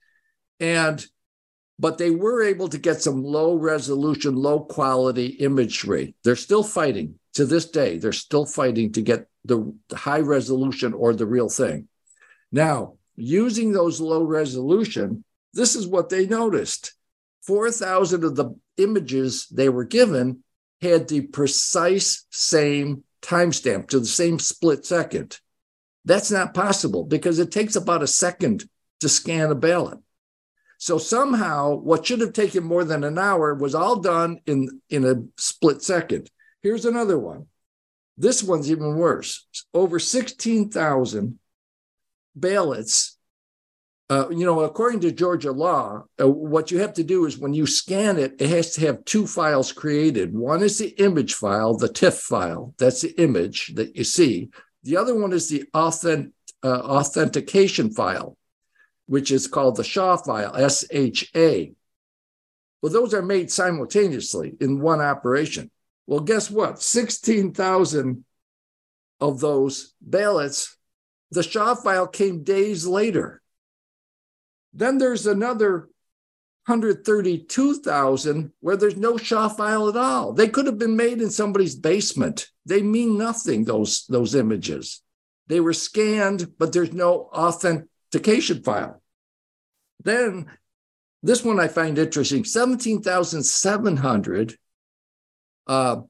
And But they were able to get some low resolution, low quality imagery. They're still fighting to this day. They're still fighting to get the high resolution or the real thing. Now, using those low resolution, this is what they noticed. four thousand of the images they were given had the precise same timestamp to the same split second. That's not possible because it takes about a second to scan a ballot. So somehow what should have taken more than an hour was all done in, in a split second. Here's another one. This one's even worse. Over sixteen thousand ballots. Uh, you know, according to Georgia law, uh, what you have to do is when you scan it, it has to have two files created. One is the image file, the TIFF file. That's the image that you see. The other one is the authentic, uh, authentication file, which is called the S H A file, S H A. Well, those are made simultaneously in one operation. Well, guess what? sixteen thousand of those ballots, the S H A file came days later. Then there's another one hundred thirty-two thousand where there's no S H A file at all. They could have been made in somebody's basement. They mean nothing, those, those images. They were scanned, but there's no authentication file. Then this one I find interesting, seventeen thousand seven hundred uh,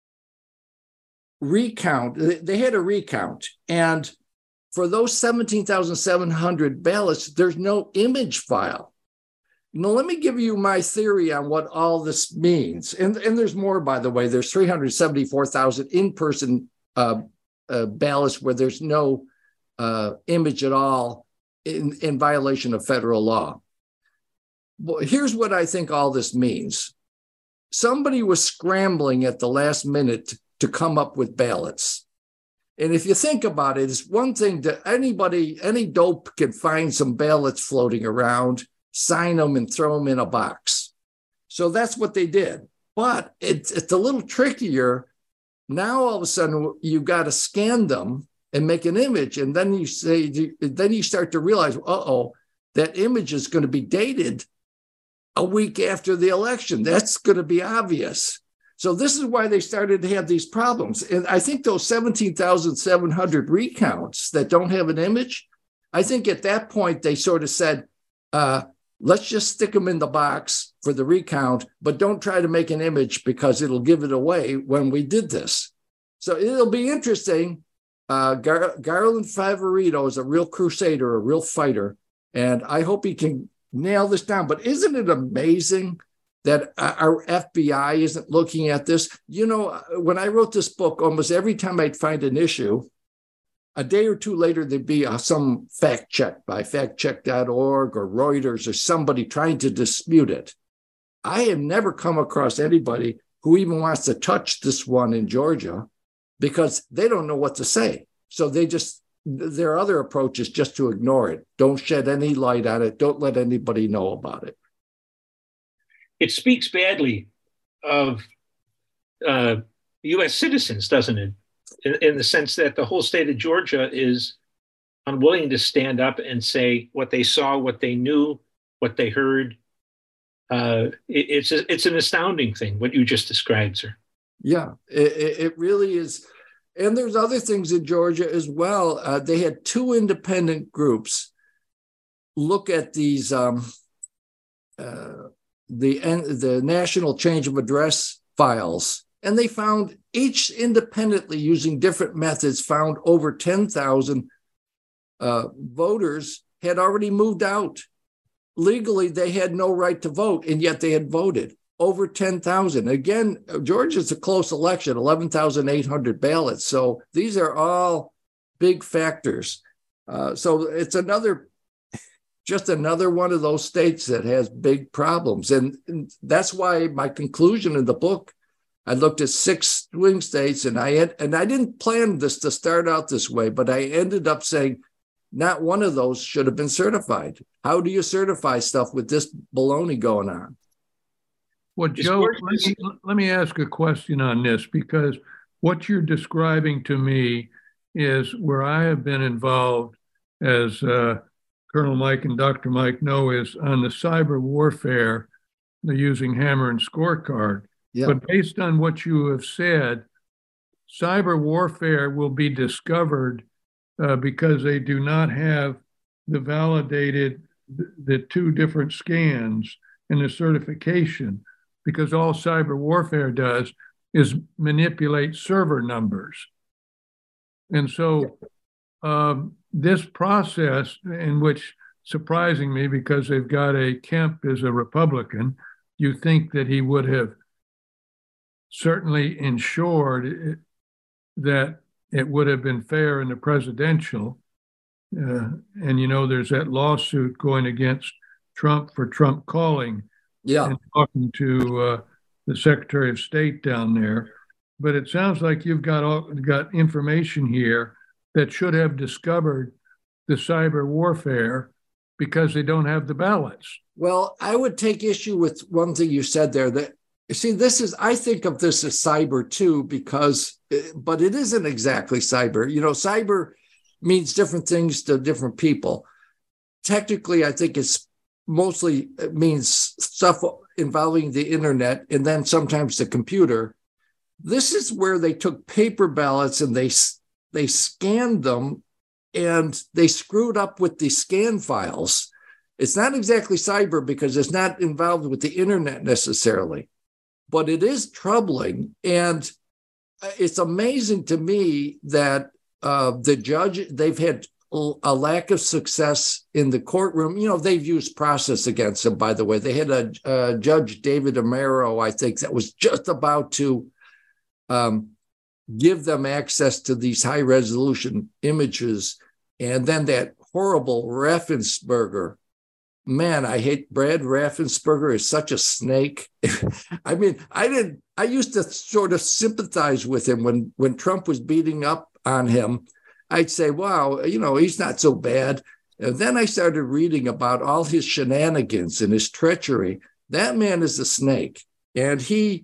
recount. They had a recount, and for those seventeen thousand seven hundred ballots, there's no image file. Now, let me give you my theory on what all this means. And, and there's more, by the way. There's three hundred seventy-four thousand in-person uh, uh, ballots where there's no uh, image at all in, in violation of federal law. Well, here's what I think all this means. Somebody was scrambling at the last minute to come up with ballots. And if you think about it, it's one thing that anybody, any dope can find some ballots floating around, sign them and throw them in a box. So that's what they did. But it's, it's a little trickier. Now, all of a sudden, you've got to scan them and make an image. And then you say, then you start to realize, uh-oh, that image is going to be dated a week after the election. That's going to be obvious. So this is why they started to have these problems. And I think those seventeen thousand seven hundred recounts that don't have an image, I think at that point they sort of said, uh, let's just stick them in the box for the recount, but don't try to make an image because it'll give it away when we did this. So it'll be interesting. Uh, Gar- Garland Favorito is a real crusader, a real fighter, and I hope he can nail this down. But isn't it amazing that our F B I isn't looking at this. You know, when I wrote this book, almost every time I'd find an issue, a day or two later, there'd be uh, some fact check by fact check dot org or Reuters or somebody trying to dispute it. I have never come across anybody who even wants to touch this one in Georgia because they don't know what to say. So they just, their other approach is just to ignore it. Don't shed any light on it. Don't let anybody know about it. It speaks badly of uh, U S citizens, doesn't it? In, in the sense that the whole state of Georgia is unwilling to stand up and say what they saw, what they knew, what they heard. Uh, it, it's a, it's an astounding thing, what you just described, sir. Yeah, it, it really is. And there's other things in Georgia as well. Uh, they had two independent groups look at these, um, uh, the, the National Change of Address files, and they found each independently using different methods found over ten thousand uh, voters had already moved out. Legally, they had no right to vote, and yet they had voted. Over ten thousand. Again, Georgia's a close election, eleven thousand eight hundred ballots. So these are all big factors. Uh, so it's another, just another one of those states that has big problems. And, and that's why my conclusion in the book, I looked at six swing states, and I had, and I didn't plan this to start out this way, but I ended up saying not one of those should have been certified. How do you certify stuff with this baloney going on? Well, Joe, let me, let me ask a question on this, because what you're describing to me is where I have been involved, as uh, Colonel Mike and Doctor Mike know, is on the cyber warfare, the using hammer and scorecard. Yeah. But based on what you have said, cyber warfare will be discovered uh, because they do not have the validated, the two different scans and the certification, because all cyber warfare does is manipulate server numbers. And so um, this process, in which, surprising me, because they've got a Kemp as a Republican, you think that he would have certainly ensured that it would have been fair in the presidential. Uh, and, you know, there's that lawsuit going against Trump for Trump calling yeah. and talking to uh, the Secretary of State down there. But it sounds like you've got all, got information here that should have discovered the cyber warfare because they don't have the ballots. Well, I would take issue with one thing you said there, that, you see, this is, I think of this as cyber too, because, but it isn't exactly cyber. You know, cyber means different things to different people. Technically, I think it's mostly, it means stuff involving the internet and then sometimes the computer. This is where they took paper ballots and they, they scanned them and they screwed up with the scan files. It's not exactly cyber because it's not involved with the internet necessarily, but it is troubling. And it's amazing to me that uh, the judge, they've had a lack of success in the courtroom. You know, they've used process against them, by the way. They had a, a Judge David Amaro, I think, that was just about to um, give them access to these high resolution images. And then that horrible Raffensperger, man, I hate Brad Raffensperger is such a snake. I mean, I didn't, I used to sort of sympathize with him when, when Trump was beating up on him. I'd say, wow, you know, he's not so bad. And then I started reading about all his shenanigans and his treachery. That man is a snake. And he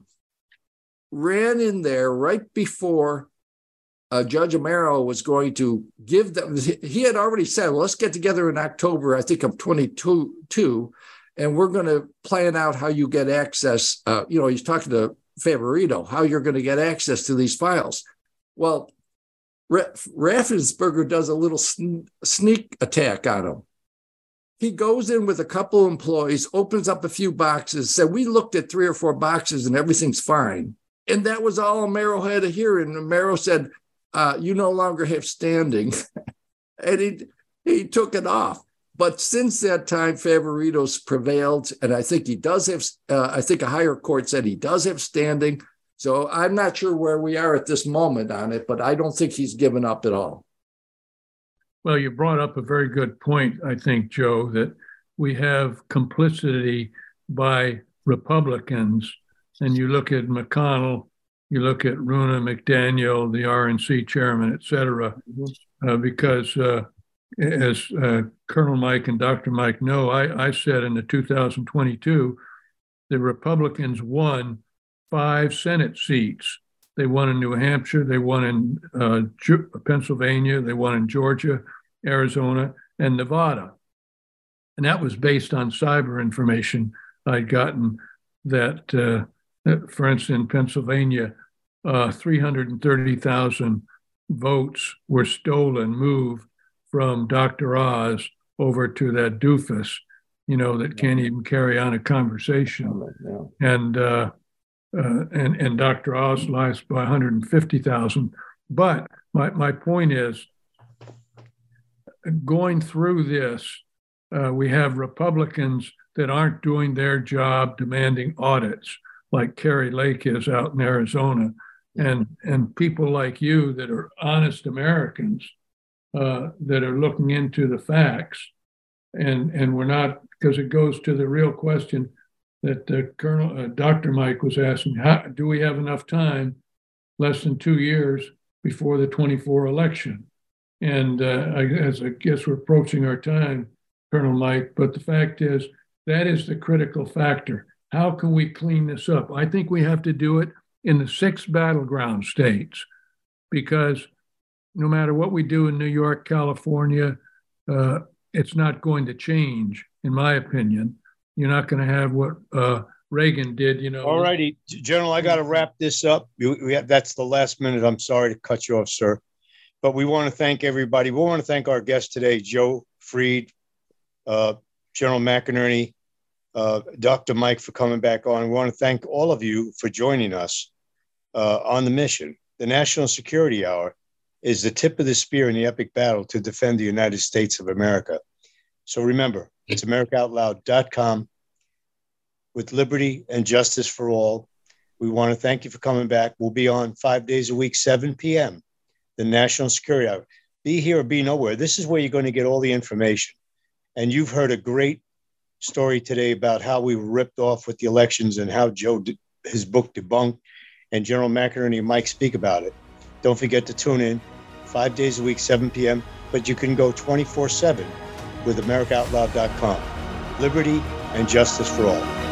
ran in there right before uh, Judge Amaro was going to give them, he had already said, well, let's get together in October, I think of twenty-two, and we're going to plan out how you get access. Uh, you know, he's talking to Favorito, how you're going to get access to these files. Well, Raffensperger does a little sn- sneak attack on him. He goes in with a couple of employees, opens up a few boxes, said, we looked at three or four boxes and everything's fine. And that was all Amaro had to hear. And Amaro said, uh, you no longer have standing. And he, he took it off. But since that time, Favorito's prevailed, and I think he does have, uh, I think a higher court said he does have standing. So I'm not sure where we are at this moment on it, but I don't think he's given up at all. Well, you brought up a very good point, I think, Joe, that we have complicity by Republicans. And you look at McConnell, you look at Ronna McDaniel, the R N C chairman, et cetera, uh, because uh, as uh, Colonel Mike and Doctor Mike know, I, I said in the two thousand twenty-two, the Republicans won five Senate seats. They won in New Hampshire, they won in uh, Ju- Pennsylvania, they won in Georgia, Arizona, and Nevada. And that was based on cyber information I'd gotten that, uh, for instance, in Pennsylvania, uh, three hundred thirty thousand votes were stolen, moved from Doctor Oz over to that doofus, you know, that can't even carry on a conversation. And uh, uh, and and Doctor Oz lost by one hundred fifty thousand. But my, my point is, going through this, uh, we have Republicans that aren't doing their job demanding audits, like Kari Lake is out in Arizona, and, and people like you that are honest Americans uh, that are looking into the facts. And, and we're not, because it goes to the real question that uh, Colonel uh, Doctor Mike was asking, how, do we have enough time, less than two years before the twenty-four election? And uh, I, as I guess we're approaching our time, Colonel Mike, but the fact is, that is the critical factor. How can we clean this up? I think we have to do it in the six battleground states, because no matter what we do in New York, California, uh, it's not going to change, in my opinion. You're not going to have what uh, Reagan did, you know. All righty, General, I got to wrap this up. We, we have, that's the last minute. I'm sorry to cut you off, sir. But we want to thank everybody. We want to thank our guest today, Joe Freed, uh, General McInerney, uh, Doctor Mike, for coming back on. We want to thank all of you for joining us uh, on the mission. The National Security Hour is the tip of the spear in the epic battle to defend the United States of America. So remember, it's America Out Loud dot com with liberty and justice for all. We want to thank you for coming back. We'll be on five days a week, seven p.m., the National Security Hour. Be here or be nowhere. This is where you're going to get all the information. And you've heard a great story today about how we were ripped off with the elections and how Joe did his book debunked, and General McInerney and Mike speak about it. Don't forget to tune in five days a week, seven p.m., but you can go twenty-four seven with America Out Loud dot com. Liberty and justice for all.